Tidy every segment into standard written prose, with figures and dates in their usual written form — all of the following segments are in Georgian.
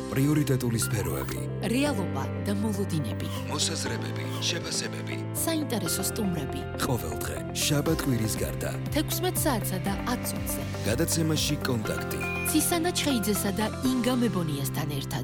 პრიორიტეტული სფეროები, რეალობა და მოლოდინები, მოსაზრებები, შეფასებები, საინტერესო სტუმრები. ყოველდღე, შაბათ-კვირის გარდა, 16 საათსა და 10 წუთზე. გადაცემაში კონტაქტი. ცისანა ჩხეიძესა და ინგა მებონიასთან ერთად.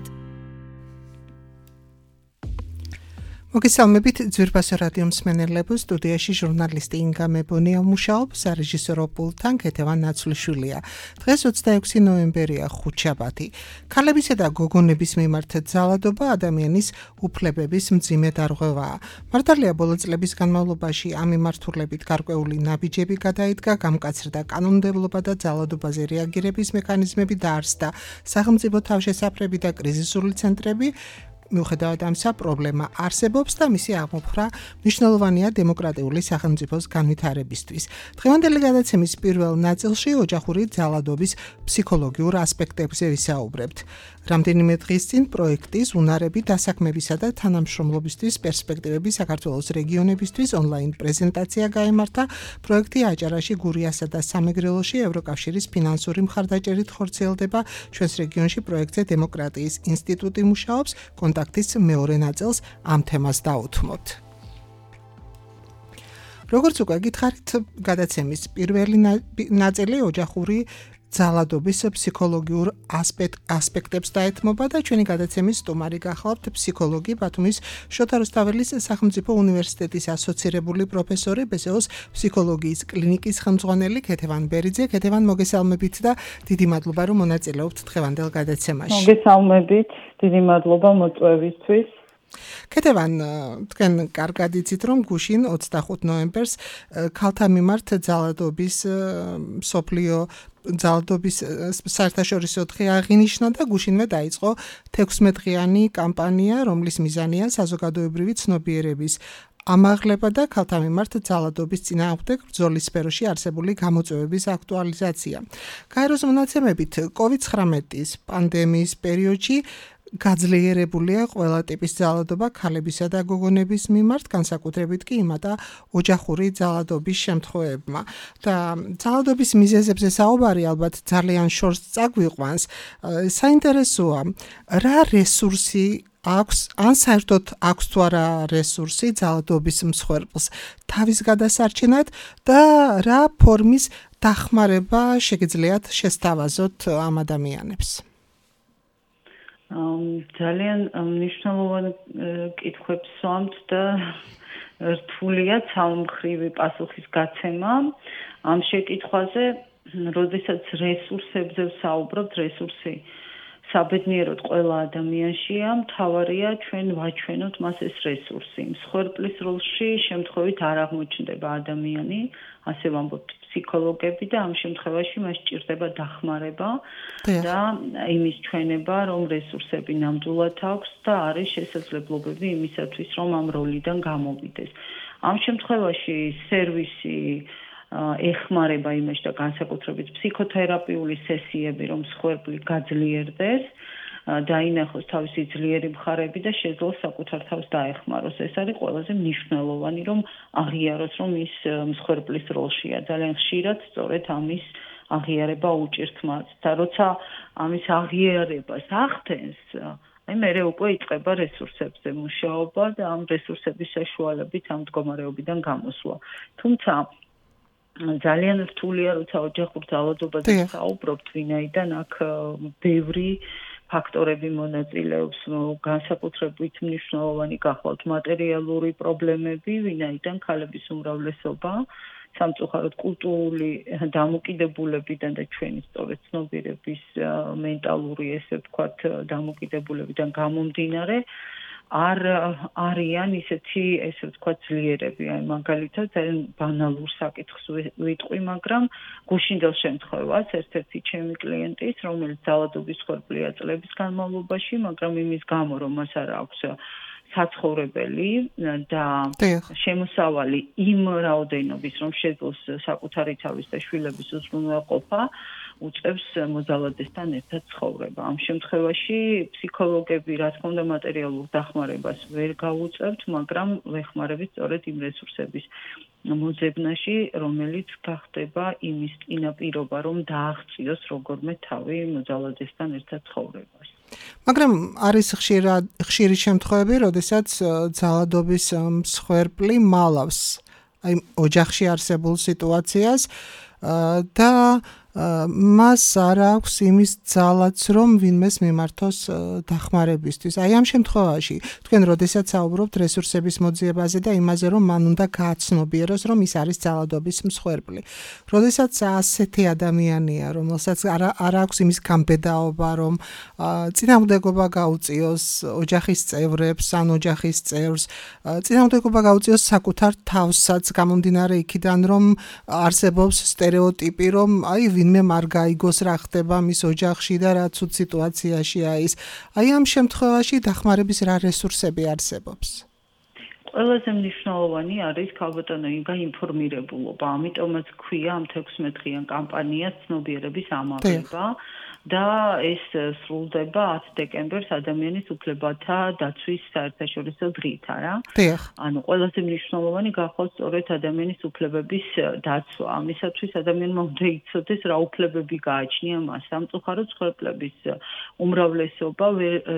მოგესალმებით ძვირფასო რადიო მსმენელებო, სტუდიაში ჟურნალისტი ინგა მებონია მუშაობს, სარეჟისორო პულტთან ქეთევან ნაცვლიშვილია. დღეს 26 ნოემბერია, ხუთშაბათი. ქალებისა და გოგონების მიმართ ძალადობა ადამიანის უფლებების მძიმე დარღვევაა. მართალია ბოლო წლების განმავლობაში ამ მიმართულებით გარკვეული ნაბიჯები გადაიდგა, გამკაცრდა კანონმდებლობა და ძალადობაზე რეაგირების მექანიზმები დაარსდა სახელმწიფო თავშესაფრები და კრიზისული ცენტრები. მიუხედავად ამისა, პრობლემა არსებობს და მისი აღმოფხვრა მნიშვნელოვანია დემოკრატიული სახელმწიფოს განვითარებისთვის. დღევანდელი გადაცემის პირველ ნაწილში ოჯახური ძალადობის ფსიქოლოგიურ ასპექტებზე ვისაუბრებთ. რამდენიმე დღის წინ პროექტის უნარები დასაქმებისა და თანამშრომლობისთვის პერსპექტივები საქართველოს რეგიონებისთვის ონლაინ პრეზენტაცია გაიმართა. პროექტი აჭარაში, გურიასა და სამეგრელოში ევროკავშირის ფინანსური მხარდაჭერით ხორციელდება. ჩვენს რეგიონში პროექტზე დემოკრატიის ინსტიტუტი მუშაობს. კონტაქტის მეორე ნაწილს ამ თემას დაუთმოთ. როგორც უკვე გითხარით, გადაცემის პირველი ნაწილი ოჯახური ძალადობის ფსიქოლოგიურ ასპექტებს დაეთმობა და ჩვენი გადაცემის სტუმარი გახლავთ ფსიქოლოგი ბათუმის შოთა რუსთაველის სახელმწიფო უნივერსიტეტის ასოცირებული პროფესორი, ბესეოს ფსიქოლოგიის კლინიკის ხელმძღვანელი ქეთევან ბერიძე. ქეთევან, მოგესალმებით და დიდი მადლობა რომ მონაწილეობთ დღევანდელ გადაცემაში. მოგესალმებით, დიდი მადლობა მოწვევისთვის. ქეთევან, თქვენ კარგად იცით, რომ გუშინ 25 ნოემბერს ქალთა მიმართ ძალადობის მსოფლიო ძალადობის საერთაშორისო დღე აღინიშნა და გუშინვე დაიწყო 16 დღიანი კამპანია, რომლის მიზანია საზოგადოებრივი ცნობიერების ამაღლება და ქალთა მიმართ ძალადობის წინააღმდეგ ბრძოლის სფეროში არსებული გამოწვევების აქტუალიზაცია. გაეროს მონაცემებით, COVID-19 პანდემიის პერიოდში გაძლიერებულია ყველა ტიპის ძალადობა ქალებისა და გოგონების მიმართ, განსაკუთრებით კი იმატა ოჯახური ძალადობის შემთხვევებმა. და ძალადობის მიზეზებზე საუბარი ალბათ ძალიან შორს წაგვიყვანს. საინტერესოა, რა რესურსი აქვს, ან საერთოდ აქვს თუ არა რესურსი ძალადობის მსხვერპლს თავის გადასარჩენად და რა ფორმის დახმარება შეგიძლიათ შესთავაზოთ ამ ადამიანებს? ძალიან მნიშვნელოვანი კითხვებს სვამთ და რთულია ცალმხრივი პასუხის გაცემა ამ შეკითხვაზე. როდესაც რესურსებზე ვსაუბრობთ, რესურსი საბედნიეროდ ყველა ადამიანშია, მთავარია ჩვენ ვაჩვენოთ მას ეს რესურსი. მსხვერპლის როლში შემთხვევით არ აღმოჩნდება ადამიანი, ასე ვამბობთ ფსიქოლოგები და ამ შემთხვევაში მას სჭირდება დახმარება და იმის ჩვენება, რომ რესურსები ნამდვილად აქვს და არის შესაძლებლობები იმისათვის, რომ ამ როლიდან გამოვიდეს. ამ შემთხვევაში სერვისი ეხმარება იმაში და განსაკუთრებით ფსიქოთერაპიული სესიები, რომ მსხვერპლი გაძლიერდეს, დაინახოს თავისი ძლიერი მხარები და შეძლოს საკუთარ თავს დაეხმაროს. ეს არის ყველაზე მნიშვნელოვანი, რომ აღიაროს, რომ ის მსხვერპლის როლშია. ძალიან ხშირად სწორედ ამის აღიარება უჭირთ მას. და როცა ამის აღიარებას ახდენს, მერე უკვე იწყება რესურსებზე მუშაობა და ამ რესურსების საშუალებით ამ მდგომარეობიდან გამოსვლა. თუმცა ძალიან რთულია, როცა ოჯახურ ძალადობაზე საუბრობთ, ვინაიდან აქ ბევრი ფაქტორები მონაწილეობს, განსაკუთრებით მნიშვნელოვანი გახლავთ მატერიალური პრობლემები, ვინაიდან ქალების უმრავლესობა სამწუხაროდ კულტურული დამოკიდებულებიდან და ჩვენი სწორედ ცნობიერების მენტალური, ესე ვთქვათ, დამოკიდებულებიდან გამომდინარე არ არიან ისეთი, ესე ვთქვათ, ძლიერები. აი მაგალითად, ძალიან ბანალურ საკითხს ვიტყვი, მაგრამ გუშინდელ შემთხვევას ერთ-ერთი ჩემი კლიენტის, რომელიც ძალადობის მსხვერპლია წლების განმავლობაში, მაგრამ იმის გამო, რომ მას არ აქვს საცხოვრებელი და შემოსავალი იმ რაოდენობის, რომ შეძლოს საკუთარი თავის და შვილების უზრუნველყოფა, უწევს მოძალადესთან ერთად ცხოვრება. ამ შემთხვევაში ფსიქოლოგები, რა თქმა უნდა, მატერიალურ დახმარებას ვერ გაუწევთ, მაგრამ ვეხმარებით სწორედ იმ რესურსების მოძებნაში, რომელიც გახდება იმის წინაპირობა, რომ დააღწიოს როგორმე თავი მოძალადესთან ერთად ცხოვრებას. მაგრამ არის ხშირი შემთხვევები, როდესაც ძალადობის მსხვერპლი მალავს აი ოჯახში არსებულ სიტუაციას და მას არ აქვს იმის ძალაც, რომ ვინმეს მიმართოს დახმარებისთვის. აი ამ შემთხვევაში, თქვენ როდესაც საუბრობთ რესურსების მოძიებაზე და იმაზე, რომ მან უნდა გააცნობიეროს, რომ ის არის ძალადობის მსხვერპლი. როდესაც ასეთი ადამიანია, რომელსაც არ აქვს იმის გამბედაობა, რომ წინააღმდეგობა გაუწიოს ოჯახის წევრებს, ან ოჯახის წევრს, წინააღმდეგობა გაუწიოს საკუთარ თავსაც, გამომდინარე იქიდან, რომ არსებობს სტერეოტიპი, რომ აი ვინმე არ გაიგოს რა ხდება მის ოჯახში და რა ცუდ სიტუაციაშია ის. აი ამ შემთხვევაში დახმარების რა რესურსები არსებობს? ყველაზე მნიშვნელოვანი არის ქალბატონო ინგა ინფორმირებულობა. ამიტომაც ქვია ამ 16-დღიან კამპანიას ცნობიერების ამაღლება. და ეს სრულდება 10 დეკემბერს ადამიანის უფლებათა დაცვის საერთაშორისო დღით, არა? დიახ. ანუ ყველაზე მნიშვნელოვანი გახობს სწორედ ადამიანის უფლებების დაცვა. ამისათვის ადამიანმა უნდა იცოდეს რა უფლებები გააჩნია მას. სამწუხაროდ მსხვერპლების უმრავლესობა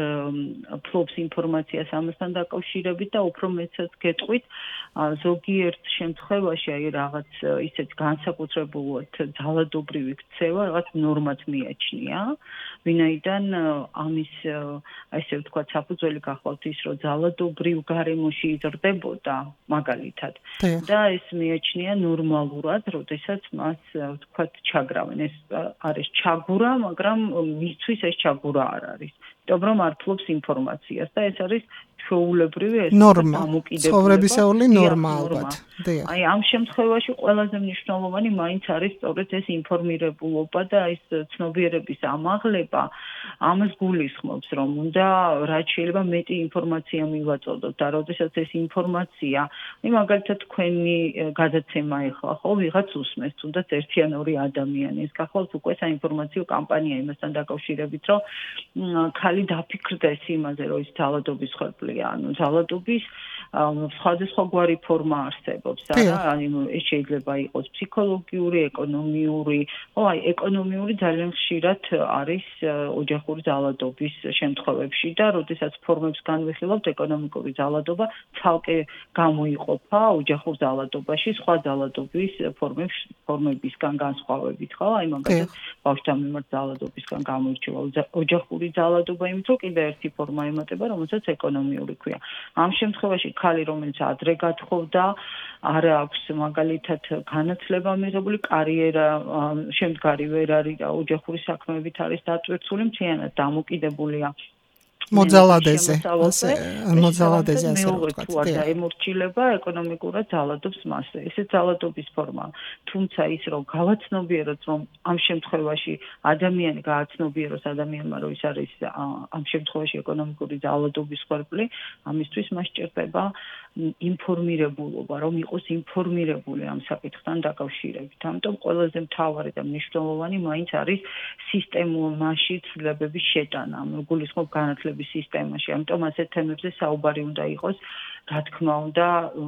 ფლობს ინფორმაციას ამასთან დაკავშირებით და უფრო მეცაც გეტყვით, ზოგიერთ შემთხვევაში აი რაღაც ისეთ განსაკუთრებულად ძალადობრივი ქცევა რაღაც ნორმად მიაჩნია. ვინაიდან ამის ასე ვთქვათ საფუძველი გახლავთ ის რომ ძალადობრივ გარემოში იზრდებოდა მაგალითად და ეს მიაჩნია ნორმალურად, როდესაც მას ვთქვათ ჩაგრავენ. ეს არის ჩაგურა, მაგრამ მისთვის ეს ჩაგურა არ არის. იმიტომ რომ არ ფლობს ინფორმაციას და ეს არის ჩვეულებრივი ეს დამოკიდებულება. ცხოვრებისეული ნორმა ალბათ. აი ამ შემთხვევაში ყველაზე მნიშვნელოვანი მაინც არის სწორედ ეს ინფორმირებულობა და ეს ცნობიერების ამაღლება. ამას გულისხმობს, რომ უნდა რაც შეიძლება მეტი ინფორმაცია მივაწოდოთ და როდესაც ეს ინფორმაცია, მაგალითად თქვენი გადაცემა ეხლა ხო ვიღაც უსმენს, თუნდაც ერთი ან ორი ადამიანი, ეს გახლავთ უკვე საინფორმაციო კამპანია იმასთან დაკავშირებით, რომ ხალი დაფიქრდეს იმაზე, რომ ის ძალადობის მსხვერპლია, ანუ ძალადობის სხვადასხვაგვარი ფორმა არსებობს, არა? ეს შეიძლება იყოს ფსიქოლოგიური, ეკონომიური, აი ეკონომიური ძალიან ხშირად არის ოჯახური ძალადობის შემთხვევებში და როდესაც ფორმებს განვიხილავთ, ეკონომიკური ძალადობა ცალკე გამოიყოფა ოჯახურ ძალადობაში, სხვა ძალადობის ფორმებისგან განსხვავებით, ხო? აი მაგალითად ბავშვთან მიმართ ძალადობისგან გამოირჩევა ოჯახური ძალადობა, იმიტომ რომ კიდე ერთი ფორმა ემატება, რომელსაც ეკონომიური ქვია. ამ შემთხვევაში ხალი, რომელიც ადრე გათხოვდა, არ აქვს მაგალითად განათლება მიღებული, კარიერა შემდგარი ვერ არის და ოჯახური საქმეებით არის დატვირთული, მთლიანად დამოკიდებულია მოძალადეზე ასე ვთქვათ. და ემორჩილება ეკონომიკურად ძალადობს მასზე. ესე ძალადობის ფორმაა. თუმცა ის რომ გავაცნობიეროთ, რომ ამ შემთხვევაში ადამიანი გააცნობიეროს ადამიანმა, რომ ის არის ამ შემთხვევაში ეკონომიკური ძალადობის მსხვერპლი, ამისთვის მას სჭირდება ინფორმირებულობა, რომ იყოს ინფორმირებული ამ საკითხთან დაკავშირებით. ამიტომ ყველაზე მთავარი და მნიშვნელოვანი მაინც არის სისტემაში ცვლილებების შეტანა, გულისხმობ განათლების სისტემაში. ამიტომ ასეთ თემებზე საუბარი უნდა იყოს, რა თქმა უნდა,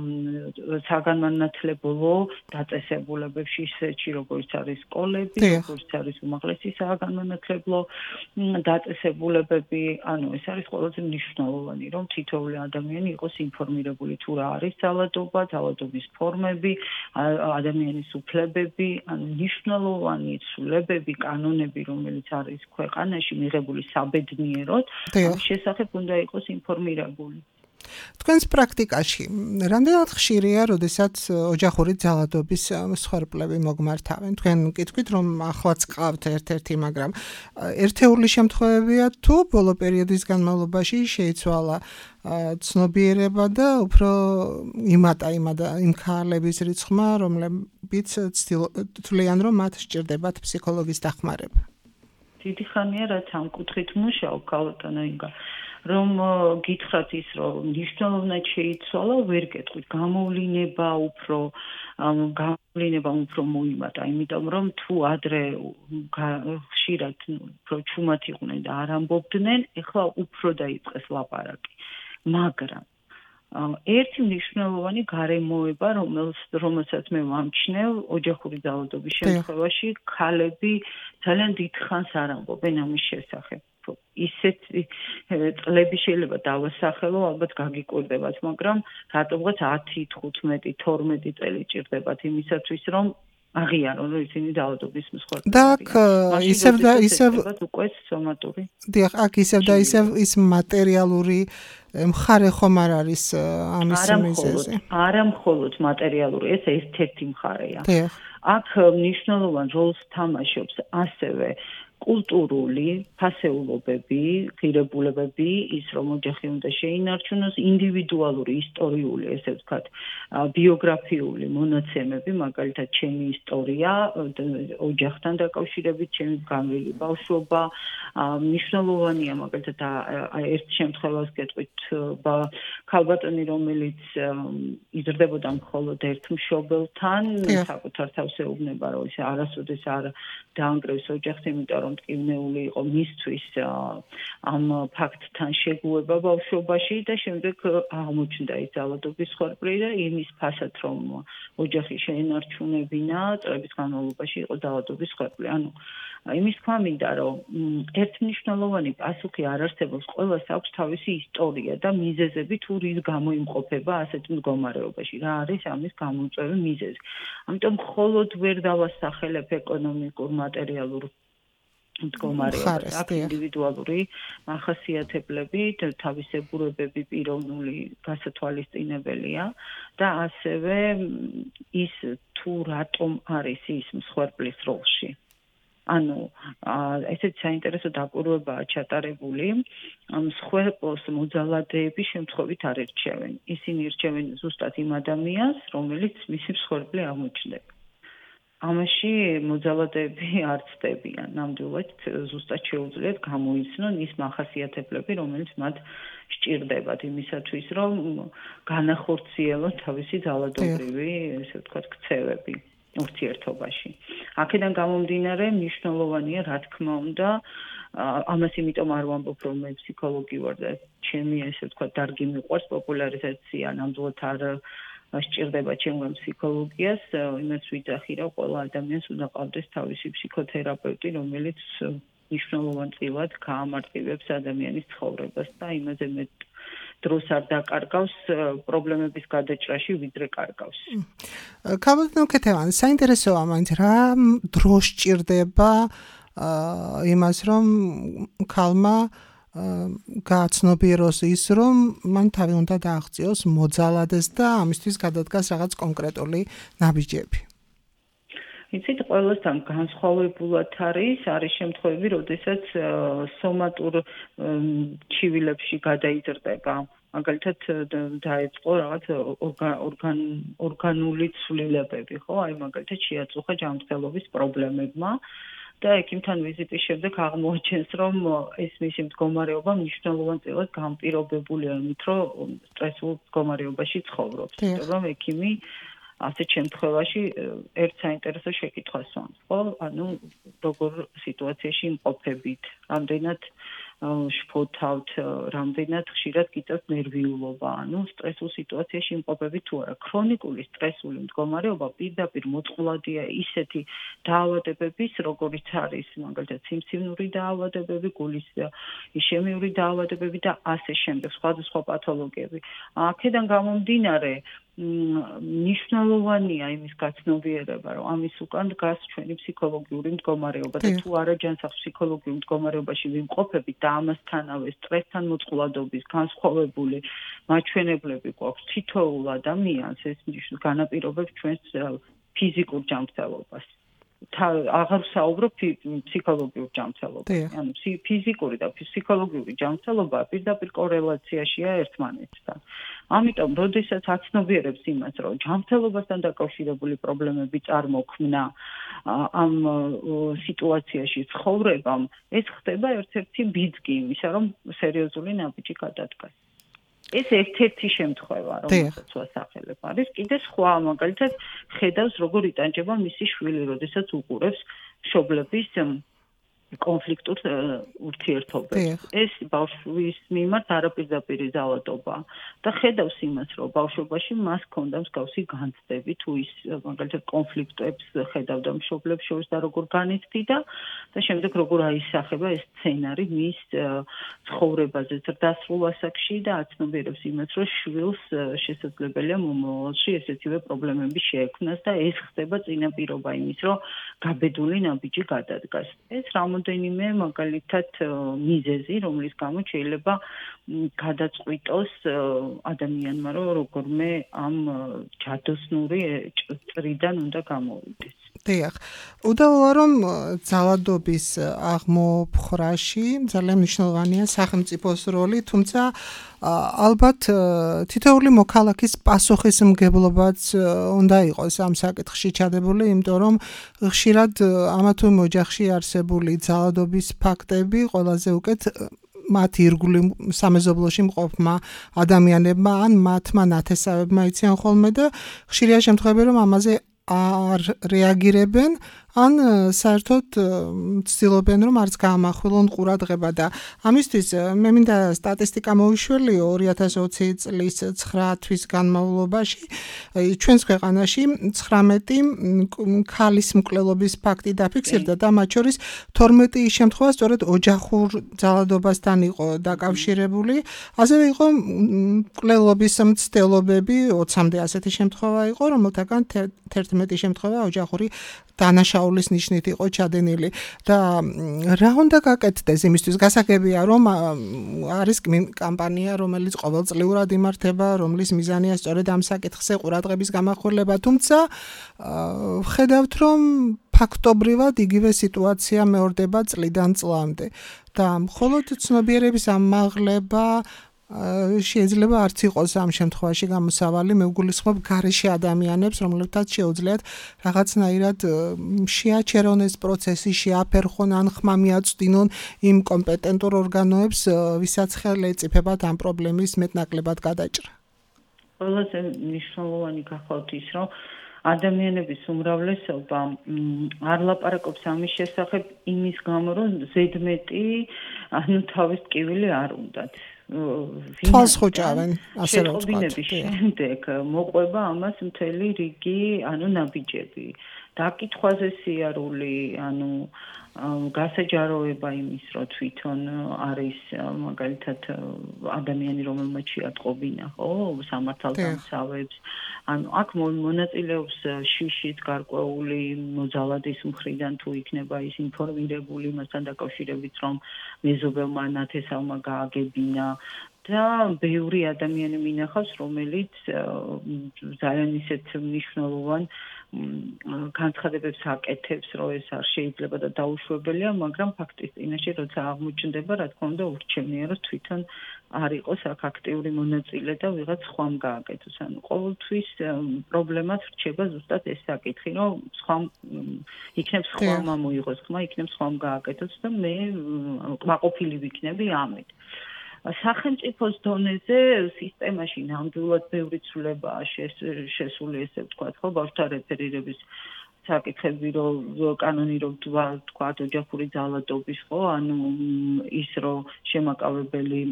საგანმანათლებლო დაწესებულებებში, ისეთში როგორც არის სკოლები, როგორც არის უმაღლესი საგანმანათლებლო დაწესებულებები, ანუ ეს არის ყველაზე მნიშვნელოვანი, რომ თითოეული ადამიანი იყოს ინფორმირებული თუ რა არის ძალადობა, ძალადობის ფორმები, ადამიანის უფლებები, ანუ მნიშვნელოვანი ცვლილებები, კანონები, რომელიც არის ქვეყანაში მიღებული საბედნიეროდ, ამის შესახებ უნდა იყოს ინფორმირებული. თქვენს პრაქტიკაში რამდენად ხშირია, როდესაც ოჯახური ძალადობის მსხვერპლები მოგმართავენ? თქვენ გიტყვით, რომ ახლაც ყავთ ერთ-ერთი, მაგრამ ერთეული შემთხვევებია თუ ბოლო პერიოდის განმავლობაში შეიცვალა ცნობიერება და უფრო იმატა იმ ქალების რიცხვმა, რომლებიც თვლიან, რომ მათ სჭირდებათ ფსიქოლოგის დახმარება. დიდი ხანია, რაც ამ კუთხით მუშაობ, ქალბატონო ინგა. რომ გითხრათ ის, რომ მნიშვნელოვნად შეიცვალა, ვერ გეტყვით, გამოვლინება უფრო მოიმატა, იმიტომ რომ თუ ადრე ხშირად უფრო ჩუმად იყვნენ და არ ამბობდნენ, ეხლა უფრო დაიწყეს ლაპარაკი. მაგრამ ერთი მნიშვნელოვანი გარემოება, რომელსაც მე ვამჩნევ ოჯახური ძალადობის შემთხვევაში, ქალები ძალიან დიდ ხანს არ ამბობენ ამის შესახებ. ისეთი წლები შეიძლება დავასახელო, ალბათ გაგიკვირდებათ, მაგრამ რატომღაც 10, 15, 12 წელი ჭირდებათ იმისათვის, რომ აღიარონ, რომ ისინი დაავადების მსხვერპლი არიან. და ისევ უკვე სომატური. დიახ, აქ ისევ და ისევ ის მატერიალური მხარე ხომ არ არის ამის მიზეზი. არა მხოლოდ მატერიალური, ეს ერთ-ერთი მხარეა. დიახ. აქ მნიშვნელოვან როლს თამაშობს ასევე კულტურული ფასეულობები, ღირებულებები, ის რომ ოჯახი უნდა შეინარჩუნოს, ინდივიდუალური, ისტორიული, ესე ვთქვათ, ბიოგრაფიული მონაცემები, მაგალითად, ჩემი ისტორია, ოჯახთან დაკავშირებით, ჩემი განვლილი ბავშვობა, მნიშვნელოვანია, მაგალითად, ერთ შემთხვევას გეტყვით, ქალბატონი, რომელიც იზრდებოდა მხოლოდ ერთ მშობელთან, საკუთარ თავს ეუბნება, რომ ის არასოდეს არ დაანგრევს ოჯახს, იმიტომ რომ მტკივნეული იყო მისთვის ამ ფაქტთან შეგუება ბავშვობაში და შემდეგ აღმოჩნდა ის დაავადების მსხვერპლი და იმის ფასად რომ ოჯახი შეენარჩუნებინა, წლების განმავლობაში იყო დაავადების მსხვერპლი. ანუ იმის თქვა მინდა, რომ ერთმნიშვნელოვანი პასუხი არ არსებობს, ყველას აქვს თავისი ისტორია და მიზეზები თუ რის გამო იმყოფება ასეთ მდგომარეობაში, რა არის ამის გამომწვევი მიზეზი. ამიტომ მხოლოდ ვერ დავასახელებ ეკონომიკურ, მატერიალურ მდგომარეობას, აქ ინდივიდუალური მახასიათებლები, თავისებურებები პიროვნული გასათვალისწინებელია და ასევე ის თუ რატომ არის ის მსხვერპლის როლში. ანუ ესეც საინტერესო დაკვირვებაა ჩატარებული, მსხვერპლს მოძალადეები შემთხვევით არ ერჩევენ. ისინი ერჩევენ ზუსტად იმ ადამიანს, რომელიც მისი მსხვერპლი აღმოჩნდება. ამაში მოძალადეები არ ცდებიან, ნამდვილად ზუსტად შეუძლიათ გამოიცნონ ის მახასიათებლები, რომელიც მათ სჭირდებათ იმისათვის, რომ განახორციელონ თავისი ძალადობრივი, ესე ვთქვათ, ქცევები ურთიერთობაში. აქედან გამომდინარე, მნიშვნელოვანია, რა თქმა უნდა, ამას იმიტომ არ ვამბობ, რომ მე ფსიქოლოგი ვარ და ჩემი, ესე ვთქვათ, დარგი მიყვარს პოპულარიზაცია, ნამდვილად არ სჭირდება ჩემგან ფსიქოლოგიას, იმას ვიძახი, რომ ყველა ადამიანს უნდა ყავდეს თავისი ფსიქოთერაპევტი, რომელიც მნიშვნელოვანწილად გაამარტივებს ადამიანის ცხოვრებას და იმაზე მეტ დროს არ დაკარგავს პრობლემების გადაჭრაში, ვიდრე კარგავს. ქალბატონო ქეთევანი, საინტერესოა მაინც რა დრო სჭირდება იმას, რომ ქალმა გააცნობიეროს ის, რომ მან თავი უნდა დააღწიოს, მოძალადეს და ამისთვის გადადგას რაღაც კონკრეტული ნაბიჯები. იცით, ყველასთან განსხვავებულად არის შემთხვევები, როდესაც სომატურ ჩივილებში გადაიზრდება. მაგალითად, დაეწყო რაღაც ორგანული ცვლილებები, ხო? აი, მაგალითად, შეაწუხა ჯანმრთელობის პრობლემებმა. და ეკიმთან ვიზიტის შემდეგ აღმოაჩენს, რომ ეს მისი მდგომარეობა მნიშვნელოვანწილად განპირობებულია იმით, რომ სტრესულ მდგომარეობაში ცხოვრობს. იმიტომ რომ ექიმი ასეთ შემთხვევაში ერთ საინტერესო შეკითხვას სვამს, ხო? ანუ როგორ სიტუაციაში იმყოფებით, რამდენად შფოთავთ, რამდენად ხშირად გიწევთ ნერვიულობა, ანუ სტრესულ სიტუაციაში იმყოფებით თუ არა. ქრონიკული სტრესული მდგომარეობა პირდაპირ მოწყვლადია ისეთი დაავადებების, როგორიც არის მაგალითად სიმსივნური დაავადებები, გულის იშემიური დაავადებები და ასე შემდეგ, სხვადასხვა პათოლოგიები. აქედან გამომდინარე, მნიშვნელოვანია იმის გაცნობიერება, რომ ამის უკან დგას ჩვენი ფსიქოლოგიური მდგომარეობა და თუ არა ჯანსაღ ფსიქოლოგიურ მდგომარეობაში ვიმყოფებით და ამასთანავე სტრესთან მოწყვლადობის განსხვავებული მაჩვენებლები გვაქვს თითოეულ ადამიანს, ეს განაპირობებს ჩვენს ფიზიკურ ჯანმრთელობას. აღარ ვსაუბრობ ფსიქოლოგიურ ჯანმრთელობაში. ანუ ფიზიკური და ფსიქოლოგიური ჯანმრთელობა პირდაპირ კორელაციაშია ერთმანეთთან. ამიტომ, როდესაც აცნობიერებს იმას, რომ ჯანმრთელობასთან დაკავშირებული პრობლემები წარმოქმნა ამ სიტუაციაში ცხოვრებამ, ეს ხდება ერთ-ერთი ბიძგი იმისა, რომ სერიოზული ნაბიჯი გადადგას. ეს ერთ-ერთი შემთხვევა, რომელსაც ვასახელებ, არის კიდე სხვა, მაგალითად, ხედავს, როგორ იტანჯება მისი შვილი, როდესაც უყურებს მშობლების კონფლიქტურ ურთიერთობებს. ეს ბავშვის მიმართ არაპირდაპირი ძალადობა და ხედავს იმას, რომ ბავშვობაში მას ჰქონდა მსგავსი განცდები, თუ ის მაგალითად კონფლიქტებს ხედავდა მშობლებს შორის და როგორ განიცდიდა და შემდეგ როგორ აისახება ეს სცენარი მის ცხოვრებაზე ზრდასრულ ასაკში და აცნობიერებს იმას, რომ შვილს შესაძლებელია მომავალში ესეთივე პრობლემები შეექმნას და ეს ხდება წინაპირობა იმის, რომ გაბედული ნაბიჯი გადადგას. ეს რამოდენიმე მაგალითად მიზეზი, რომლის გამო შეიძლება გადაწყვიტოს ადამიანმა, რომ როგორმე ამ ჯადოსნური წრიდან უნდა გამოვიდეს. დიახ. უდავოა რომ ძალადობის აღმოფხრაში ძალიან მნიშვნელოვანია სახელმწიფოს როლი, თუმცა ალბათ თითოეული მოქალაქის პასუხისმგებლობაც უნდა იყოს ამ საკითხში ჩადებული, იმიტომ რომ ხშირად ამა თუ იმ ოჯახში არსებული ძალადობის ფაქტები ყველაზე უკეთ მათ ირგვლივ სამეზობლოში მყოფმა ადამიანებმა ან მათმა ნათესავებმა იციან ხოლმე და ხშირია შემთხვევები რომ ამაზე არ რეაგირებენ ან საერთოდ ცდილობენ რომ არც გაამახვილონ ყურადღება და ამისთვის მე მინდა სტატისტიკა მოვიშველიო 2020 წლის 9 თვის განმავლობაში ჩვენს ქვეყანაში 19 ქალის მკვლელობის ფაქტი დაფიქსირდა და მათ შორის 12 შემთხვევა სწორედ ოჯახურ ძალადობასთან იყო დაკავშირებული ასევე იყო მკვლელობის მცდელობები 20-მდე ასეთი შემთხვევა იყო რომელთაგან 11 შემთხვევა ოჯახური დანაშაულის ნიშნით იყო ჩადენილი და რა უნდა გაკეთდეს იმისთვის გასაგებია რომ არის კამპანია რომელიც ყოველწლიურად იმართება რომლის მიზანია სწორედ ამ საკითხზე ყურადღების გამახვილება თუმცა ვხედავთ რომ ფაქტობრივად იგივე სიტუაცია მეორდება წლიდან წლამდე და მხოლოდ ცნობიერების ამაღლება შეიძლება არც იყოს ამ შემთხვევაში გამოსავალი მე ვგულისხმობ გარეშე ადამიანებს რომლებთაც შეუძლიათ რაღაცნაირად შეაჩერონ ეს პროცესი შეაფერხონ ან ხმა მიაწვდინონ იმ კომპეტენტურ ორგანოებს ვისაც ხელი ეწიფებათ ამ პრობლემის მეტნაკლებად გადაჭრა ყველაზე მნიშვნელოვანი გახავთ ის რომ ადამიანების უმრავლესობა არ ლაპარაკობს ამის შესახებ იმის გამო რომ ზედმეტი თავის ტკივილი არ უნდათ თვალს ხოჭავენ ასე რომ ვთქვათ შემდეგ მოყვება ამას მთელი რიგი ნაბიჯები დაკითხვაზე სიარული გასაჯაროება იმის რომ თვითონ არის მაგალითად ადამიანი რომელმაც შეატყობინა ხო სამართალდამცავებს აქ მონაწილეობს შიშის გარკვეული მოძალადის მხრიდან თუ იქნება ის ინფორმირებული მასთან დაკავშირებით რომ მეზობელმა ნათესავმა გააგებინა და ბევრი ადამიანი მინახავს რომელიც ძალიან ისეთ მნიშვნელოვან განცხადებებს აკეთებს რომ ეს არ შეიძლება და დაუშვებელია მაგრამ ფაქტის წინაშე როცა აღმოჩნდება რა თქმა უნდა ურჩევნია რომ თვითონ არ იყოს აქ აქტიური მონაწილე და ვიღაც სხვამ გააკეთოს ყოველთვის პრობლემას რჩება ზუსტად ეს საკითხი რომ სხვამ იქნებ სხვამ მოიღოს ხმა იქნებ სხვამ გააკეთოს და მე კმაყოფილი ვიქნები ამით სახელმწიფოს დონეზე სისტემაში ნამდვილად ბევრი ცვლილებაა შესული ესე ვთქვათ ხო ბავშვთა რეფერირების საკითხები რომ კანონი რომ ვთქვათ ოჯახური ძალადობის ხო ის რომ შემაკავებელი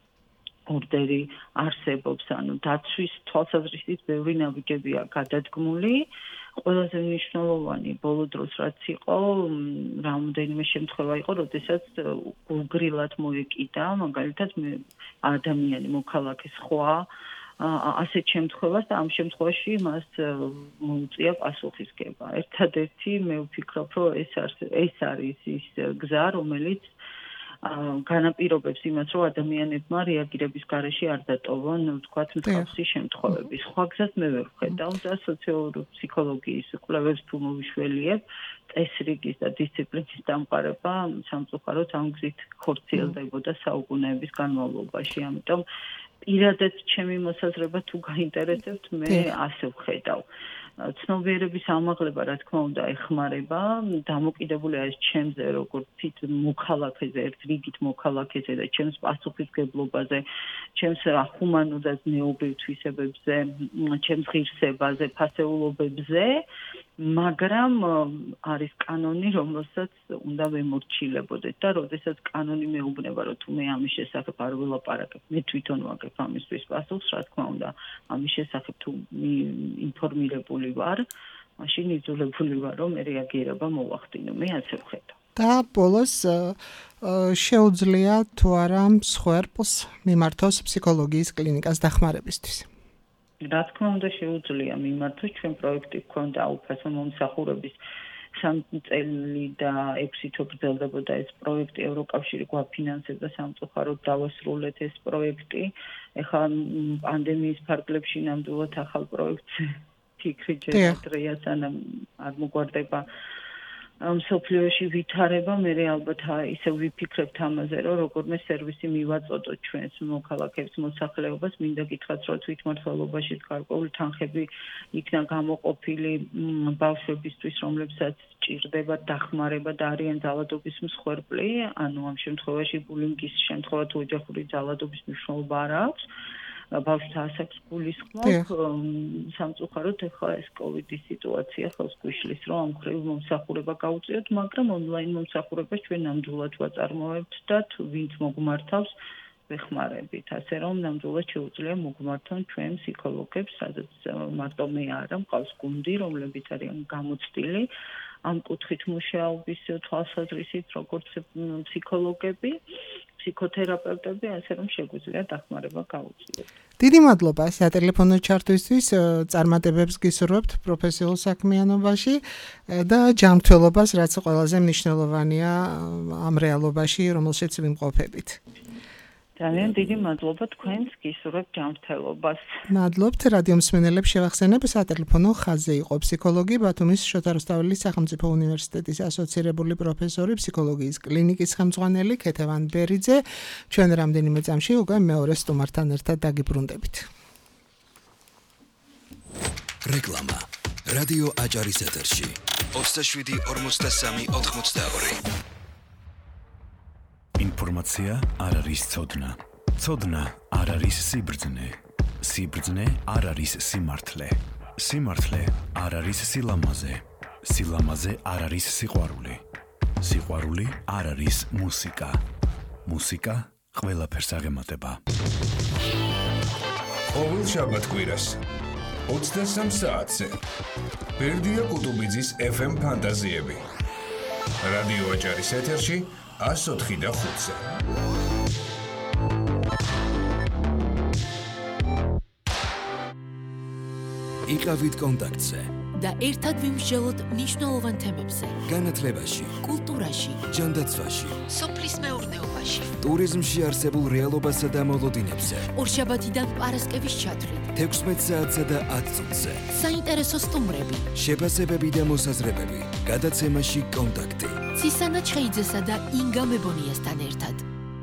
ორდერი არსებობს დაცვის თვალსაზრისით ბევრი ნაბიჯებია გადადგმული ყველაზე მნიშვნელოვანი ბოლო დროს რაც იყო რამოდენიმე შემთხვევა იყო როდესაც გულგრილად მოეკიდა მაგალითად ადამიანი მოქალაქე სხვა ასეთ შემთხვევას და ამ შემთხვევაში მას მოუწია პასუხისგება ერთადერთი მე ვფიქრობ რომ ეს არის ის გზა რომელიც განაპირობებს იმას, რომ ადამიანებმა რეაგირების გარეშე არ დატოვონ, ვთქვათ, მსგავსი შემთხვევები. სხვა გზას მე ვერ ვხედავ და სოციოლოგიის კვლევებს თუ მოვიშველიებ, წესრიგის და დისციპლინის დამყარება სამწუხაროდ ამ გზით ხორციელდებოდა საუკუნეების განმავლობაში. ამიტომ პირადად ჩემი მოსაზრება თუ გაინტერესებთ, მე ასე ვხედავ. ცნობიერების ამაღლება რა თქმა უნდა ეხმარება დამოკიდებულია ეს ჩემზე როგორც თვით მოქალაქეზე ერთ რიგით მოქალაქეზე და ჩემს პასუხისგებლობაზე ჩემს ჰუმანურ და ზნეობრივ თვისებებზე ჩემს ღირსებაზე ფასეულობებზე მაგრამ არის კანონი, რომელსაც უნდა ვემორჩილებოდეთ და როდესაც კანონი მეუბნება, რომ თუ მე ამის შესახებ არ ვილაპარაკებ, მე თვითონ ვაგებ ამისთვის პასუხს, რა თქმა უნდა, ამის შესახებ თუ ინფორმირებული ვარ, მაშინ იძულებული ვარ, რომ მე რეაგირება მოვახდინო. მე ასე ვხედავ. და ბოლოს შეუძლია თუ არა მსხვერპლს მიმართოს ფსიქოლოგიის კლინიკას დახმარებისთვის? რა თქმა უნდა შეუძლია მიმართოს. ჩვენ პროექტი გქონდა უფასო მომსახურების 3 წელი და 6 თვე გრძელდებოდა ეს პროექტი. ევროკავშირი გვაფინანსებდა სამწუხაროდ დავასრულეთ ეს პროექტი. ეხლა პანდემიის ფარგლებში ნამდვილად ახალ პროექტს ფიქრი ჯერადრეა, სანამ არ მოგვარდება მსოფლიოში ვითარება. მე ალბათ ისე ვიფიქრებთ ამაზე, რომ როგორმე სერვისი მივაწოდოთ ჩვენს მოქალაქეებს მოსახლეობას, მინდა გითხრათ, რომ თვითმმართველობაში გარკვეული თანხები იქნა გამოყოფილი ბავშვებისთვის, რომლებსაც ჭირდება დახმარება და არიან ძალადობის მსხვერპლი, ანუ ამ შემთხვევაში ბულინგის შემთხვევა თუ ოჯახური ძალადობის მნიშვნელობა არ აქვს. ბავშვთა ასაკს გულისხმობ, სამწუხაროდ ეხლა ეს კოვიდის სიტუაცია ხელს გვიშლის, რომ ამ მხრივ მომსახურება გავუწიოთ, მაგრამ ონლაინ მომსახურებას ჩვენ ნამდვილად ვაწარმოებთ და თუ ვინც მოგმართავს, ვეხმარებით. ასე რომ ნამდვილად შეუძლია მოგმართონ ჩვენ ფსიქოლოგებს, სადაც მარტო მე არა, მყავს გუნდი, რომლებიც არიან გამოცდილი ამ კუთხით მუშაობის თვალსაზრისით, როგორც ფსიქოლოგები, ფსიქოთერაპევტები, ასე რომ შეგვიძლია დახმარება გავუწიოთ. დიდი მადლობა სატელეფონო ჩართვისთვის, წარმატებებს გისურვებთ პროფესიულ საქმიანობაში და ჯანმრთელობას, რაც ყველაზე მნიშვნელოვანია ამ რეალობაში, რომელშიც ვიმყოფებით. ძალიან დიდი მადლობა თქვენს, გისურვებთ ჯანმრთელობას. მადლობთ რადიო მსმენელებს, შევახსენებ სატელეფონო ხაზზე იყო ფსიქოლოგი ბათუმის შოთა რუსთაველის სახელმწიფო უნივერსიტეტის ასოცირებული პროფესორი, ფსიქოლოგიის კლინიკის ხელმძღვანელი ქეთევან ბერიძე. ჩვენ რამდენიმე წამში უკვე მეორე სტუმართან ერთად დაგიბრუნდებით. რეკლამა. რადიო აჭარის ეთერში 27-43-82. ინფორმაცია არ არის ცოდნა. ცოდნა არ არის სიბრძნე. სიბრძნე არ არის სიმართლე. სიმართლე არ არის სილამაზე. სილამაზე არ არის სიყვარული. სიყვარული არ არის მუსიკა. მუსიკა ყველაფერს აღემატება. ყოველ შაბათ-კვირას 23 საათზე ბერდია კუტუბიძის FM ფანტაზიები. რადიო აჭარის ეთერში 104 და 5-ზე. იყავით კონტაქტზე და ერთად ვიმსჯელოთ მნიშვნელოვან თემებზე. განათლებაში, კულტურაში, ჯანდაცვაში, სოფლის მეურნეობაში, ტურიზმში არსებულ რეალობასა და მოლოდინებზე. ორშაბათიდან პარასკევის ჩათვლით, 16 საათსა და 10 წუთზე. საინტერესო სტუმრები, შეფასებები და მოსაზრებები. გადაცემაში კონტაქტი. ცისანა ჩხეიძესა და ინგა მებონიასთან ერთად.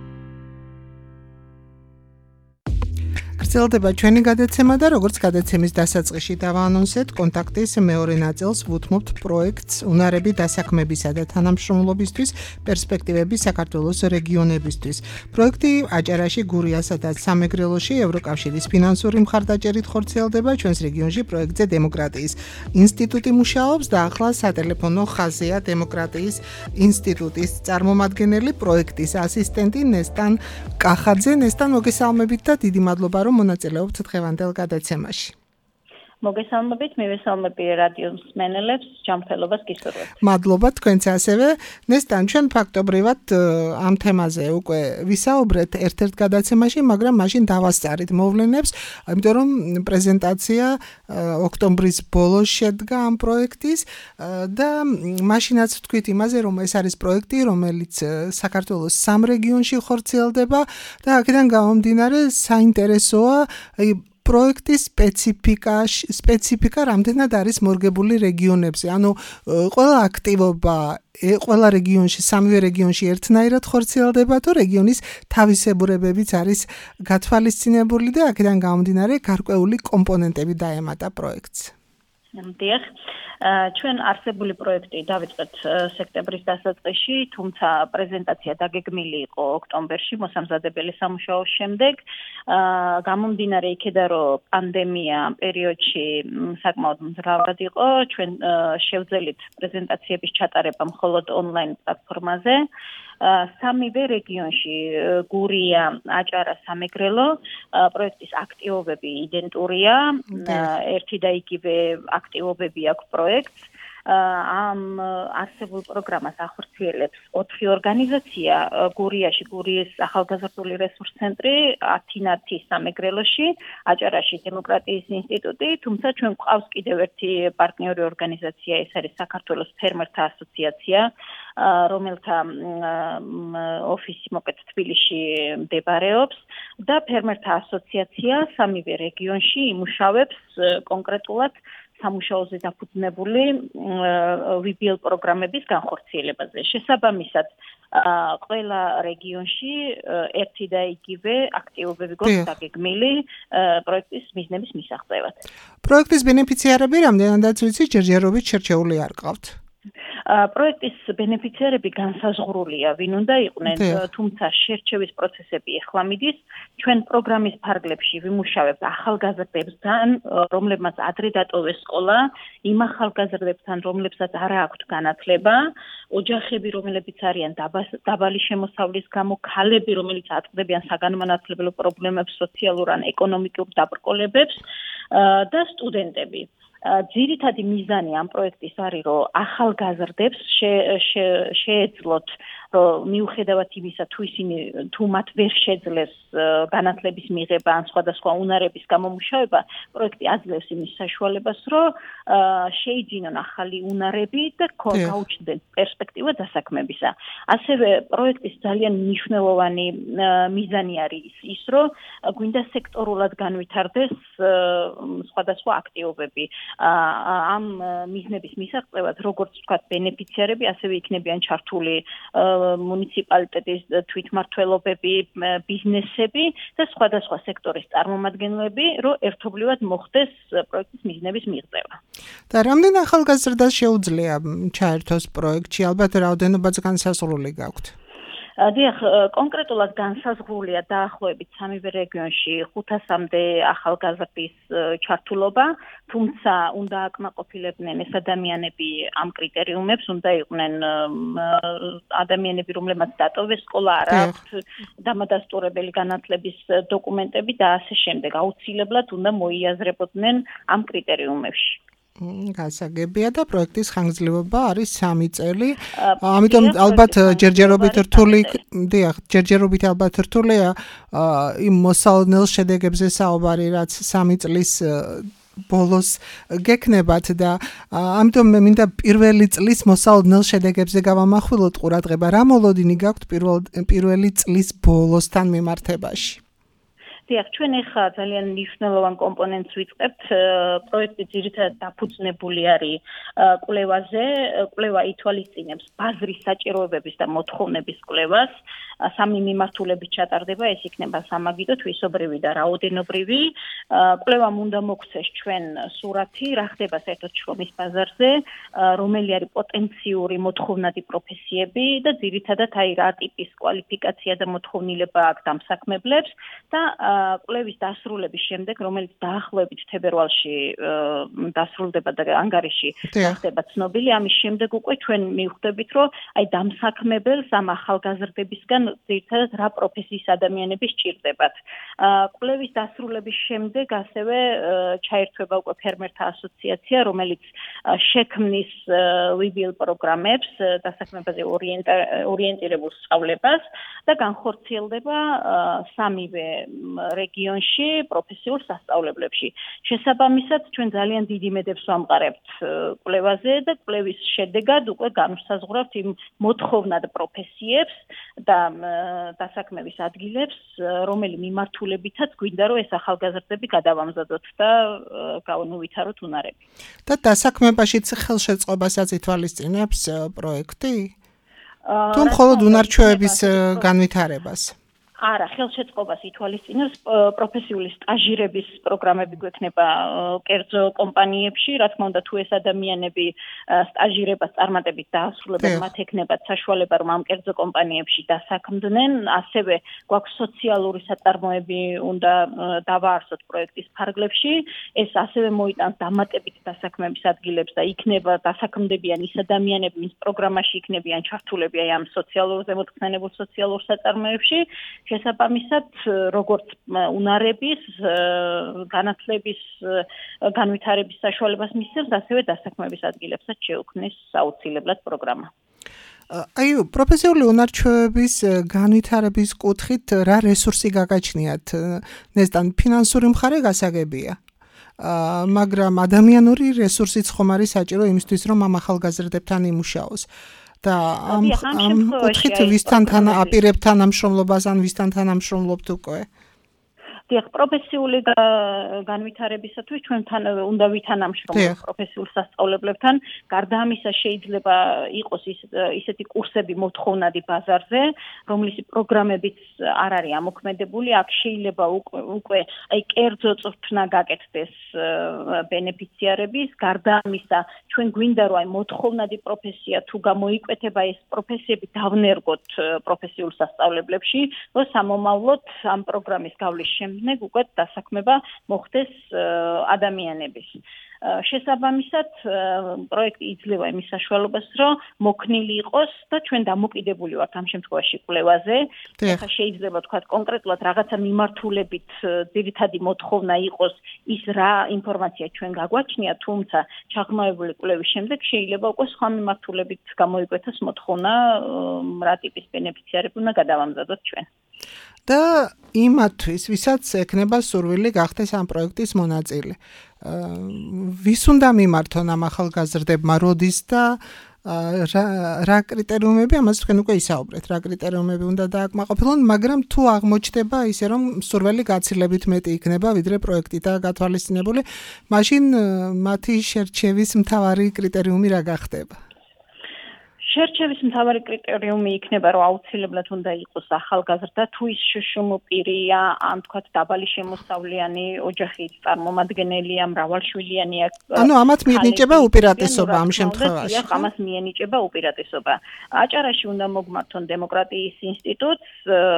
გრძელდება ჩვენი გადაცემა და როგორც გადაცემის დასაწყისში დავაანონსეთ, კონტაქტის მეორე ნაწილს ვუთმობთ პროექტს უნარები დასაქმებისა და თანამშრომლობისთვის, პერსპექტივები საქართველოს რეგიონებისთვის. პროექტი აჭარაში, გურიასა და სამეგრელოში ევროკავშირის ფინანსური მხარდაჭერით ხორციელდება. ჩვენს რეგიონში პროექტზე დემოკრატიის ინსტიტუტი მუშაობს და ახლა სატელეფონო ხაზია დემოკრატიის ინსტიტუტის წარმომადგენელი, პროექტის ასისტენტი ნესტან კახაძე. ნესტან, მოგესალმებით და დიდი მადლობა, რომ მონაწილეობთ დღევანდელ გადაცემაში. მოგესალმებით, მივესალმები რადიო მსმენელებს, ჯანმრთელობას გისურვებთ. მადლობა თქვენც ასევე. ნესტან, ჩვენ ფაქტობრივად ამ თემაზე უკვე ვისაუბრეთ ერთ-ერთ გადაცემაში, მაგრამ მაშინ დავასწარით მოვლენებს, იმიტომ რომ პრეზენტაცია ოქტომბრის ბოლოს შედგა ამ პროექტის და მაშინაც ვთქვით იმაზე, რომ ეს არის პროექტი, რომელიც საქართველოს 3 რეგიონში ხორციელდება და აქედან გამომდინარე საინტერესოა პროექტის სპეციფიკა რამდენად არის მორგებული რეგიონებზე. ანუ ყველა აქტივობა ყველა რეგიონში, 3 რეგიონში ერთნაირად ხორციელდება თუ რეგიონის თავისებურებებიც არის გათვალისწინებული და აქედან გამომდინარე გარკვეული კომპონენტები დაემატა პროექტს. დიახ. ჩვენ არსებული პროექტი დავიწყეთ სექტემბრის დასაწყისში, თუმცა პრეზენტაცია დაგეგმილი იყო ოქტომბერში მოსამზადებელი სამუშაოს შემდეგ. გამომდინარე იქედან, რომ პანდემია პერიოდში საკმაოდ მძლავრად იყო, ჩვენ შევძელით პრეზენტაციების ჩატარება მხოლოდ ონლაინ პლატფორმაზე. სამივე რეგიონში გურია, აჭარა, სამეგრელო პროექტის აქტივობები იდენტურია, ერთი და იგივე აქტივობები აქვს პროექტს. ამ არსებულ პროგრამას ახორციელებს 4 ორგანიზაცია გურიაში, გურიის ახალგაზრდული რესურს ცენტრი, ათინათი სამეგრელოში, აჭარაში დემოკრატიის ინსტიტუტი, თუმცა ჩვენ გვყავს კიდევ ერთი პარტნიორი ორგანიზაცია, ეს არის საქართველოს ფერმერთა ასოციაცია, რომელთა ოფისი მოკეთ თბილისში მდებარეობს და ფერმერთა ასოციაცია სამივე რეგიონში იმუშავებს კონკრეტულად სამუშაოზე დაფუძნებული VBL პროგრამების განხორციელებაზე. შესაბამისად, ყველა რეგიონში ერთი და იგივე აქტივობები გვაქვს დაგეგმილი პროექტის მიზნების მისაღწევად. პროექტის ბენეფიციარები რამდენადაც ვიცი, ჯერჯერობით შერჩეული არ ყავთ. პროექტის ბენეფიციარები განსაზღვრულია, ვინ უნდა იყვნენ, თუმცა შერჩევის პროცესები ახლა მიდის. ჩვენ პროგრამის ფარგლებში ვიმუშავებთ ახალგაზრდებთან, რომლებმაც ადრე დატოვეს სკოლა, იმ ახალგაზრდებთან, რომლებსაც არ აქვთ განათლება, ოჯახები, რომლებიც არიან დაბალი შემოსავლის გამო, ქალები, რომელიც ატყდებიან საგანმანათლებლო პრობლემებს, სოციალურ ან ეკონომიკურ დაბრკოლებებს და სტუდენტები. ძირითადი მიზანი ამ პროექტის არის, რომ ახალგაზრდებს შეეძლოთ, რომ მიუხედავად იმისა, თუ მათ ვერ შეძლეს განათლების მიღება ან სხვადასხვა უნარების გამომუშავება, პროექტი აძლევს იმის საშუალებას, რომ შეიძინონ ახალი უნარები და გაუჩნდნენ პერსპექტივა დასაქმებისა. ასევე პროექტის ძალიან მნიშვნელოვანი მიზანი არის ის, რომ გვინდა სექტორულად განვითარდეს სხვადასხვა აქტივობები. ამ მიზნების მისაღწევად, როგორც ვთქვათ, ბენეფიციარები ასევე იქნებიან ჩართული მუნიციპალიტეტის თვითმმართველობები, ბიზნესები და სხვადასხვა სექტორის წარმომადგენლები, რომ ერთობლივად მოხდეს პროექტის მიზნების მიღწევა. და რამდენ ახალგაზრდას შეუძლია ჩაერთოს პროექტში? ალბათ რაოდენობაც განსაზღვრული გაქვთ. დიახ, კონკრეტულად განსაზღვრულია დაახლოებით სამივე რეგიონში 500-მდე ახალგაზრდის ჩართულობა, თუმცა უნდა აკმაყოფილებდნენ ეს ადამიანები ამ კრიტერიუმებს, უნდა იყვნენ ადამიანები, რომლებმაც დატოვეს სკოლა, არ აქვთ დამადასტურებელი განათლების დოკუმენტები და ასე შემდეგ. აუცილებლად უნდა მოიაზრებოდნენ ამ კრიტერიუმებში. გასაგებია და პროექტის ხანგრძლივობა არის 3 წელი. ამიტომ ალბათ ჯერჯერობით რთულია იმ მოსალოდნელ შედეგებზე საუბარი, რაც 3 წლის ბოლოს გექნებათ და ამიტომ მე მინდა პირველი წლის მოსალოდნელ შედეგებზე გავამახვილოთ ყურადღება. რა მოლოდინი გაქვთ პირველი წლის ბოლოსთან მიმართებაში? დიახ, ჩვენ ახლა ძალიან მნიშვნელოვან კომპონენტს ვიწყებთ. პროექტი ძირითადად დაფუძნებული არის კვლევაზე. კვლევა ითვალისწინებს ბაზრის საჭიროებების და მოთხოვნების კვლევას. 3 მიმართულებით ჩატარდება, ეს იქნება სამაგიდო, თვისობრივი და რაოდენობრივი. კვლევამ უნდა მოგვცეს ჩვენ სურათი, რა ხდება საერთოდ შრომის ბაზარზე, რომელი არის პოტენციური მოთხოვნადი პროფესიები და ძირითადად რა ტიპის კვალიფიკაცია და მოთხოვნილება აქვს დამსაქმებლებს და კვლევის დასრულების შემდეგ, რომელიც დაახლოებით თებერვალში დასრულდება და ანგარიში ხდება ცნობილი, ამის შემდეგ უკვე ჩვენ მივხვდებით, რომ დამსაქმებელს ამ ახალგაზრდებისგან ძირითადად რა პროფესიის ადამიანები სჭირდებათ. კვლევის დასრულების შემდეგ ასევე ჩაერთვება უკვე ფერმერთა ასოციაცია, რომელიც შექმნის VBL პროგრამებს, დასაქმებაზე ორიენტირებულ სწავლებას და განხორციელდება სამივე რეგიონში პროფესიულ სასწავლებლებში. შესაბამისად, ჩვენ ძალიან დიდი იმედებს ვამყარებთ კვლევაზე და კვლევის შედეგად უკვე განვსაზღვრავთ იმ მოთხოვნად პროფესიებს და დასაქმების ადგილებს, რომელი მიმართულებითაც გვინდა, რომ ეს ახალგაზრდები გადავამზადოთ და გავუვითაროთ უნარები. და დასაქმებაშიც ხელშეწყობასაც ითვალისწინებს პროექტი? თუ მხოლოდ უნარჩვევების განვითარებას? არა, ხელშეწყობას ითვალისწინებს პროფესიული სტაჟირების პროგრამები გვექნება კერძო კომპანიებში, რა თქმა უნდა, თუ ეს ადამიანები სტაჟირებას წარმატებით დაასრულებენ, მათ ექნებათ საშუალება, რომ ამ კერძო კომპანიებში დასაქმდნენ, ასევე გვაქვს სოციალური საწარმოები უნდა დავაარსოთ პროექტის ფარგლებში, ეს ასევე მოიტანს დამატებით დასაქმების ადგილებს და იქნება დასაქმდებიან ის ადამიანები, ვინც პროგრამაში იქნებიან ჩართულები ამ სოციალურ ზემოთხსენებულ სოციალურ საწარმოებში. შესაბამისად, როგორც უნარების, განათლების, განვითარების საშუალებას მისცემს, ასევე დასაქმების ადგილებსაც შეუქმნის აუცილებლად პროგრამა. აი, პროფესიული უნარჩვევების განვითარების კუთხით რა რესურსი გაგაჩნიათ? ნესტან ფინანსური მხარე გასაგებია. მაგრამ ადამიანური რესურსიც ხომ არის საჭირო იმისთვის, რომ ამ ახალგაზრდებთან იმუშაოს. და ამ კუთხით ვისთან აპირებთ თანამშრომლობას ან ვისთან თანამშრომლობთ უკვე? დიახ, პროფესიული განვითარებისათვის ჩვენთან უნდა ვითანამშრომლოთ პროფესიულ სასწავლებლებთან. გარდა ამისა შეიძლება იყოს ისეთი კურსები მოთხოვნადი ბაზარზე, რომლის პროგრამებიც არ არის ამოქმედებული. აქ შეიძლება უკვე აი კერძო წვრთნა გაკეთდეს ბენეფიციარების. გარდა ამისა, ჩვენ გვინდა რომ აი მოთხოვნადი პროფესია თუ გამოიკვეთება ეს პროფესიები დავნერგოთ პროფესიულ სასწავლებლებში, რომ სამომავლოდ ამ პროგრამის გავლის შემდეგ უკვე დასაქმება მოხდეს ადამიანების. შესაბამისად, პროექტი იძლევა იმის საშუალებას, რომ მოქნილი იყოს და ჩვენ დამოკიდებული ვართ ამ შემთხვევაში კვლევაზე. ახლა შეიძლება თქვა კონკრეტულად რაღაცა მიმართულებით ძირითადი მოთხოვნა იყოს ის რა ინფორმაცია ჩვენ გაგვაჩნია, თუმცა ჩაღრმავებული კვლევის შემდეგ შეიძლება უკვე სხვა მიმართულებით გამოიკვეთოს მოთხოვნა, რა ტიპის ბენეფიციარები უნდა გადავამზადოთ ჩვენ. და იმათვის, ვისაც ექნება სურვილი გახდეს ამ პროექტის მონაწილე. ვის უნდა მიმართონ ამ ახალგაზრდებმა, როდის და რა კრიტერიუმები, ამას თქვენ უკვე ისაუბრეთ, რა კრიტერიუმები უნდა დააკმაყოფილონ, მაგრამ თუ აღმოჩნდება ისე, რომ სურვილი გაცილებით მეტი იქნება, ვიდრე პროექტითაა გათვალისწინებული, მაშინ მათი შერჩევის მთავარი კრიტერიუმი რა გახდება? შერჩევის მთავარი კრიტერიუმი იქნება, რომ აუცილებლად უნდა იყოს ახალგაზრდა, თუ ის შშმ პირია, ან თქვათ დაბალი შემოსავლიანი ოჯახის წარმომადგენელია, მრავალშვილიანია. ანუ ამათ მიენიჭება უპირატესობა ამ შემთხვევაში. ამას მიენიჭება უპირატესობა. აჭარაში უნდა მოგმართონ დემოკრატიის ინსტიტუტს,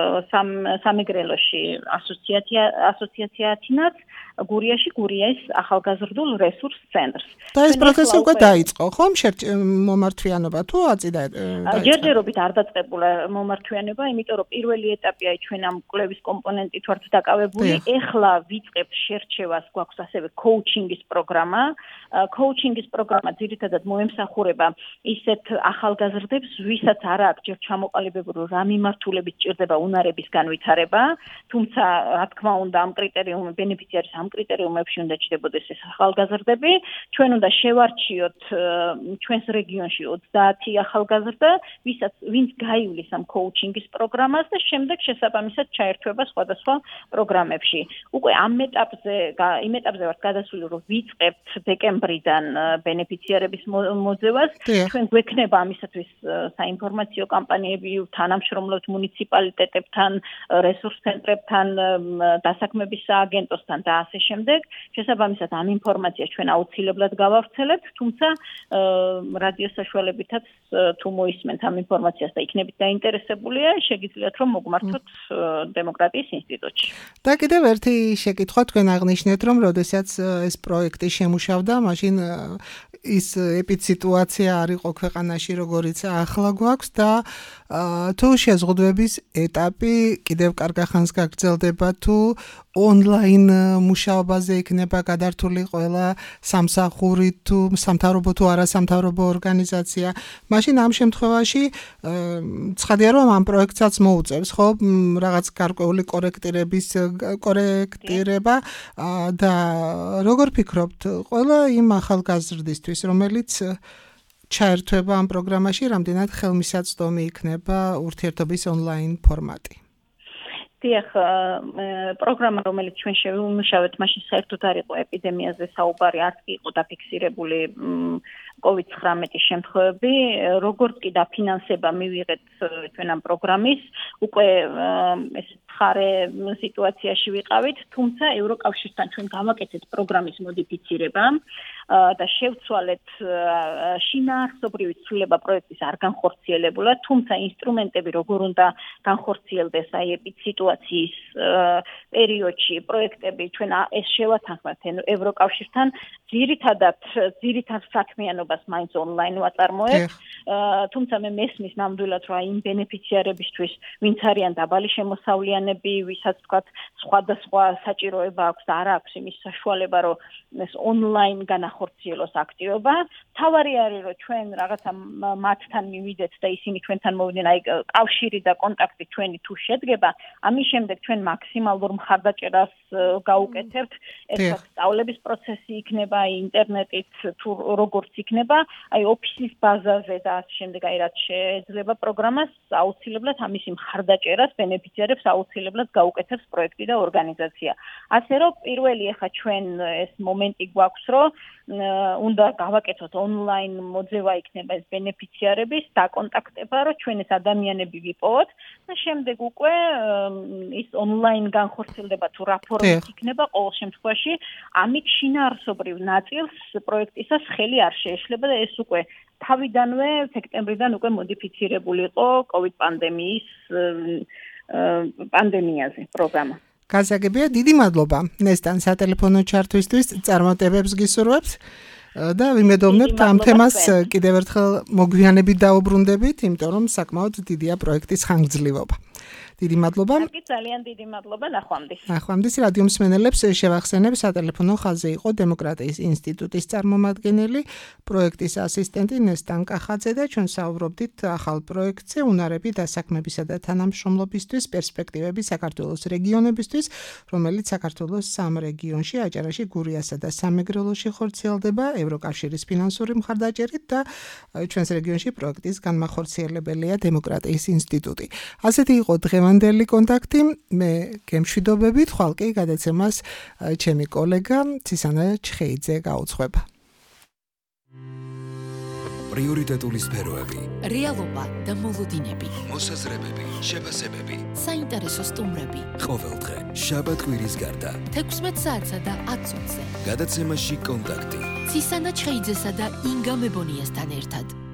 სამეგრელოში ასოციაცია ათინაც, გურიაში გურიას ახალგაზრდულ რესურს ცენტრს. და ეს პროცესი უკვე დაიწყო, ხომ? მომართვიანობა თუ აწიდა? ჯერჯერობით არ დაწყებულა მომართვიანება, იმიტომ რომ პირველი ეტაპია ჩვენ ამ კვლევის კომპონენტით ვართ დაკავებული. ეხლა ვიწყებთ შერჩევას, გვაქვს ასევე კოუჩინგის პროგრამა. კოუჩინგის პროგრამა ძირითადად მოემსახურება ისეთ ახალგაზრდებს, ვისაც არ აქვს ჯერ ჩამოყალიბებული რა მიმართულებით ჭირდება უნარების განვითარება, თუმცა რა თქმა უნდა ამ კრიტერიუმები ბენეფიციარის ამ კრიტერიუმებში უნდა ჭდებოდეს ეს ახალგაზრდები. ჩვენ უნდა შევარჩიოთ ჩვენს რეგიონში 30 ახალგაზრდა, ვინც გაივლის ამ კოუჩინგის პროგრამას და შემდეგ შესაბამისად ჩაერთვება სხვადასხვა პროგრამებში. უკვე ამ იმ ეტაპზე ვართ გადასული, რომ ვიწყებთ დეკემბრიდან ბენეფიციარების მოძევას. ჩვენ გვექნება ამისათვის საინფორმაციო კამპანიები, თანამშრომლობთ მუნიციპალიტეტებთან, რესურს ცენტრებთან, დასაქმების სააგენტოსთან და ასე შემდეგ. შესაბამისად ამ ინფორმაციას ჩვენ აუცილებლად გავავრცელებთ, თუმცა რადიოს საშუალებითაც თუ მოისმენთ ამ ინფორმაციას და იქნებით დაინტერესებულია, შეგიძლიათ რომ მოგმართოთ დემოკრატიის ინსტიტუტში. და კიდევ ერთი შეკითხვა თქვენ აღნიშნეთ, რომ როდესაც ეს პროექტი შემუშავდა, მაშინ ის ეპიდსიტუაცია არ იყო ქვეყანაში, როგორიც ახლა გვაქვს და თუ შეზღუდვების ეტაპი კიდევ კარგ ხანს გაგრძელდება თუ ონლაინ მუშაობაზე იქნება გადართული ყველა სამსახური თუ სამთავრობო თუ არასამთავრობო ორგანიზაცია. მაშინ ამ შემთხვევაში ცხადია რომ ამ პროექტსაც მოუწევს, ხო, რაღაც გარკვეული კორექტირება და როგორ ფიქრობთ, ყველა იმ ახალგაზრდისთვის, რომელიც ჩაერთვება ამ პროგრამაში, რამდენად ხელმისაწვდომი იქნება ურთიერთობის ონლაინ ფორმატი? დიახ, პროგრამა, რომელიც ჩვენ შევიმუშავეთ, მაშინ საერთოდ არ იყო ეპიდემიაზე საუბარი, არც კი იყო დაფიქსირებული COVID-19 შემთხვევები, როგორც კი დაფინანსება მივიღეთ ჩვენ ამ პროგრამის, უკვე ეს ხარე სიტუაციაში ვიყავით, თუმცა ევროკავშირთან ჩვენ გავაკეთეთ პროგრამის მოდიფიცირება და შევცვალეთ შინაარსობრივი ცვლილება პროექტის არ განხორციელებულა, თუმცა ინსტრუმენტები როგორ უნდა განხორციელდეს აი ეპიდსიტუაციის პერიოდში პროექტები ჩვენ ეს შევათანხმეთ ევროკავშირთან ძირითად საქმიანობას მაინც ონლაინ ვაწარმოებთ, თუმცა მე მესმის ნამდვილად რომ იმ ბენეფიციარებისთვის ვინც არიან დაბალი შემოსავლიანები, ვისაც თქვათ სხვადასხვა საჭიროება აქვს და არ აქვს იმის საშუალება რომ ეს ონლაინ განახორციელოს აქტივობა. თავარი არის რომ ჩვენ რაღაცა მათთან მივიდეთ და ისინი ჩვენთან მოვიდნენ, აი კავშირი და კონტაქტი ჩვენი თუ შედგება, ამის შემდეგ ჩვენ მაქსიმალურ მხარდაჭერას გავუკეთებთ, ეს სწავლების პროცესი იქნება, ინტერნეტით თუ როგორც იქნება, აი ოფისის ბაზაზე და ასე შემდეგ, აი რაც შეეძლება პროგრამას, აუცილებლად ამისი მხარდაჭერას ბენეფიციარებს აუცილებლად გაუკეთებს პროექტი და ორგანიზაცია. ასე რომ პირველი ახლა ჩვენ ეს მომენტი გვაქვს, რომ უნდა გავაკეთოთ ონლაინ მოძევა იქნება ეს ბენეფიციარების დაკონტაქტება, რომ ჩვენ ეს ადამიანები ვიპოვოთ და შემდეგ უკვე ის ონლაინ განხორციელდება თუ რა ფორმით იქნება, ყოველ შემთხვევაში ამით შინაარსობრივ ნაწილს პროექტისას ხელი არ შეეშლება და ეს უკვე თავიდანვე სექტემბრიდან უკვე მოდიფიცირებული იყო COVID პანდემიაზე პროგრამა. გასაგებია, დიდი მადლობა ნესტან სატელეფონო ჩართვისთვის, წარმატებებს გისურვებთ და ვიმედოვნებთ ამ თემას კიდევ ერთხელ მოგვიანებით დაუბრუნდებით, იმიტომ რომ საკმაოდ დიდია პროექტის ხანგრძლივობა. დიდი მადლობა. ძალიან დიდი მადლობა, ნახვამდის. ნახვამდის რადიო მსმენელებს შევახსენებ, სატელეფონო ხაზზე იყო დემოკრატიის ინსტიტუტის წარმომადგენელი, პროექტის ასისტენტი ნესტან კახაძე და ჩვენ საუბრობდით ახალ პროექტზე, უნარები დასაქმებისა და თანამშრომლობისთვის, პერსპექტივები საქართველოს რეგიონებისთვის, რომელიც საქართველოს 3 რეგიონში, აჭარაში, გურიასა და სამეგრელოში ხორციელდება ევროკავშირის ფინანსური მხარდაჭერით და ჩვენს რეგიონში პროექტის განმახორციელებელია დემოკრატიის ინსტიტუტი. ასეთი იყო დღევანდელი კონტაქტი, მე გემშვიდობებით, ხვალ კი გადაცემას ჩემი კოლეგა ცისანა ჩხეიძე გაუძღვება. პრიორიტეტული სფეროები, რეალობა და მოლოდინები, მოსაზრებები, შეფასებები, საინტერესო სტუმრები. ყოველდღე, შაბათ-კვირის გარდა, 16 საათსა და 10 წუთზე. გადაცემაში კონტაქტი. ცისანა ჩხეიძესა და ინგა მებონიასთან ერთად.